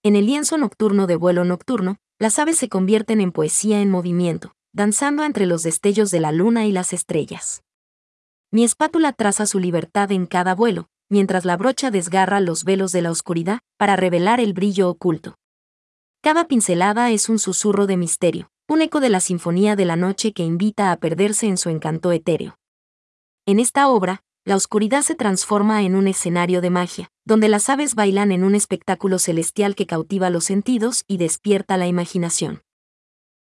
En el lienzo nocturno de vuelo nocturno, las aves se convierten en poesía en movimiento, danzando entre los destellos de la luna y las estrellas. Mi espátula traza su libertad en cada vuelo, mientras la brocha desgarra los velos de la oscuridad para revelar el brillo oculto. Cada pincelada es un susurro de misterio, un eco de la sinfonía de la noche que invita a perderse en su encanto etéreo. En esta obra, la oscuridad se transforma en un escenario de magia, donde las aves bailan en un espectáculo celestial que cautiva los sentidos y despierta la imaginación.